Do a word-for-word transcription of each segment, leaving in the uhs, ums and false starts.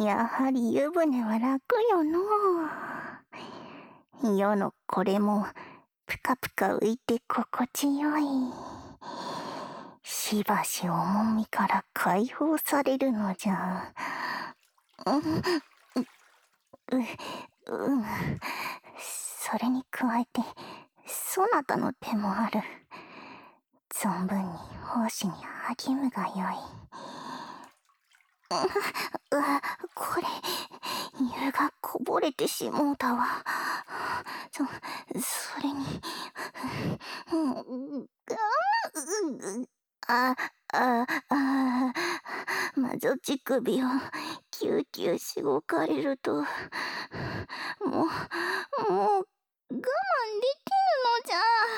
やはり湯船は楽よのう。世のこれもぷかぷか浮いて心地よい。しばし重みから解放されるのじゃ。うん、う、うん。それに加えて、そなたの手もある。存分に奉仕に励むがよい。う、う、これ、湯がこぼれてしもうたわ。そ、それに、うん、あ、あ、あ、魔女乳首をキューキューしごかれると、もう、もう、我慢できぬのじ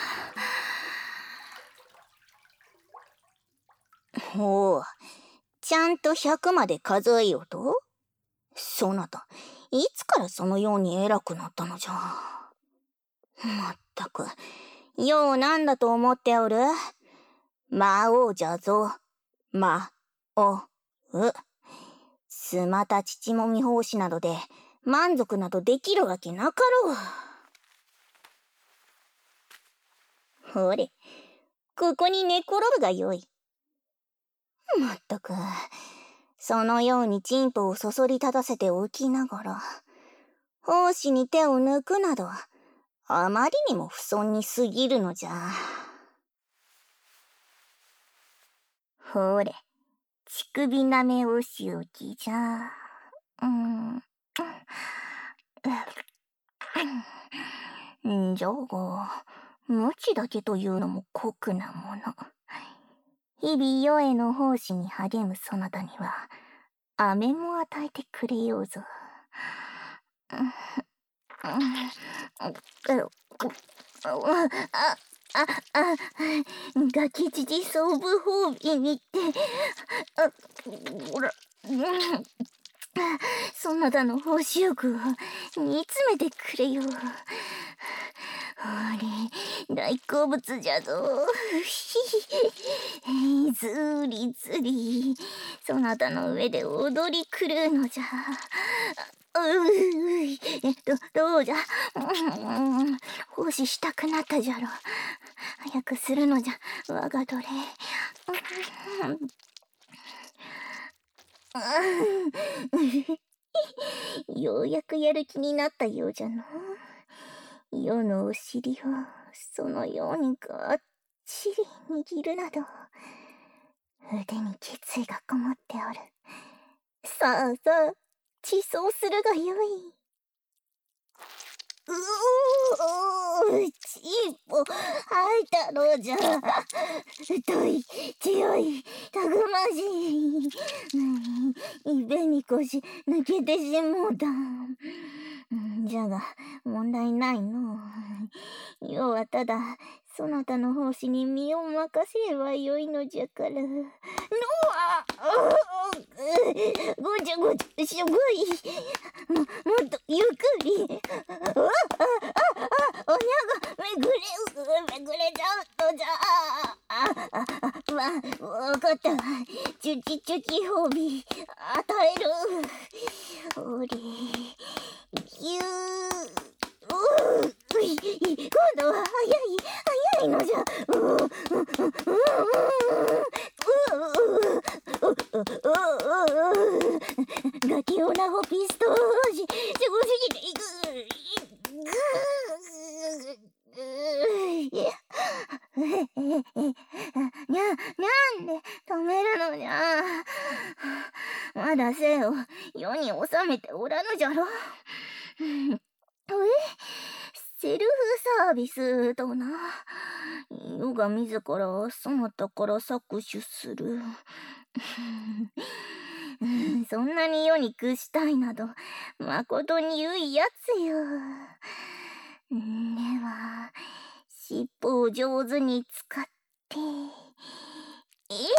ゃ。ほう、ちゃんとひゃくまで数えよと？そなた、いつからそのように偉くなったのじゃ。まったく、ようなんだと思っておる？魔王じゃぞ。魔王。すまた乳もみ奉仕などで満足などできるわけなかろう。ほれ、ここに寝転ぶがよい。まったく、そのようにチンポをそそり立たせておきながら、奉仕に手を抜くなど、あまりにも不遜に過ぎるのじゃ。ほれ、乳首なめおしおきじゃ。うん。じゃが、無知だけというのも酷なもの。日々世への奉仕に励むそなたには、飴も与えてくれようぞ。あ、あ、あ、ガキチジ総部褒美にって、あ、ほら、そなたの奉仕欲を煮詰めてくれよ。ほれ、大好物じゃぞ。ずりずり、そなたの上で踊り狂うのじゃ。うい、ど、どうじゃ。奉仕したくなったじゃろ。早くするのじゃ、我が奴隷。ようやくやる気になったようじゃの。世のお尻をそのようにがっちり握るなど、腕に決意がこもっておる。さあさあ、地層するがよい。うおー、チーポ、吐いたのじゃ。太い、強い、たくましい。いべに腰抜けてしもうた。じゃが、問題ないの。要はただ、そなたの奉仕に身を任せればよいのじゃから。のあごちゃごちゃしょぼい。も、もっとゆっくり。あ、あ、あ、あ、おにゃがめぐれ、めぐれちゃうのじゃ。あ、あ、あ、ま、わかった。チュチチュキ褒美、与える。おり、ぎゅー。うー、今度は早い、早いのじゃ。うー、うー、うー、うー、ガキオナホピストージ、すごすぎていく。にゃ、なんで止めるのじゃ。まだ生を世に収めておらぬじゃろ。え、セルフサービスとな。世が自らそなたから搾取する。そんなに世に屈したいなど、まことに言うやつよ。では、尻尾を上手に使って、えい、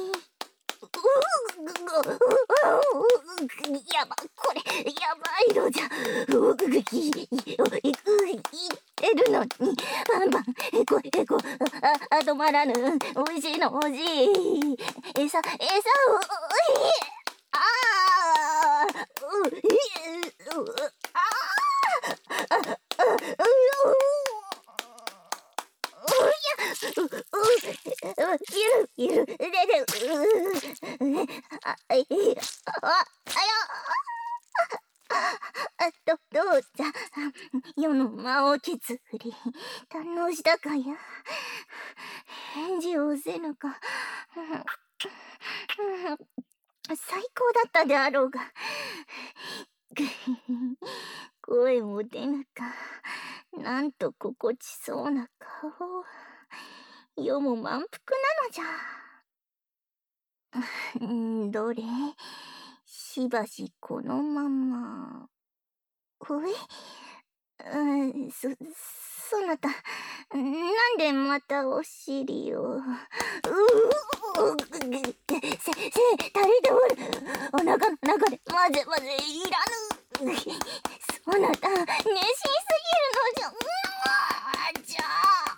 やば、これ、やばいのじゃ。うぐぐき、い、い、言ってるのに、バンバン、へこへこ、あ、あ、止まらぬ。おいしいの欲しい。餌、餌を、ああ、うゆるゆるででうああいあああどどうじゃ世の魔王削り堪能したかや。返事をせぬか。最高だったであろうが。声も出ぬか。なんと心地そうな顔。世も満腹なのじゃ。んどれしばしこのまま。おい、うん、そ、そなた、なんでまたお尻を。ううせ、せ、誰でおる。お腹の中でまぜまぜいらぬ。そなた、熱心すぎるのじゃ。うわじゃ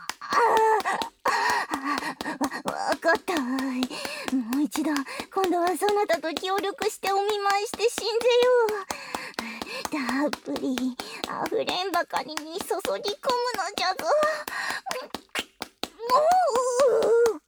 あ。わ、わかったわい。もう一度、今度はそなたと協力してお見舞いして死んでよう。たっぷりあふれんばかりに注ぎ込むのじゃぞ。もう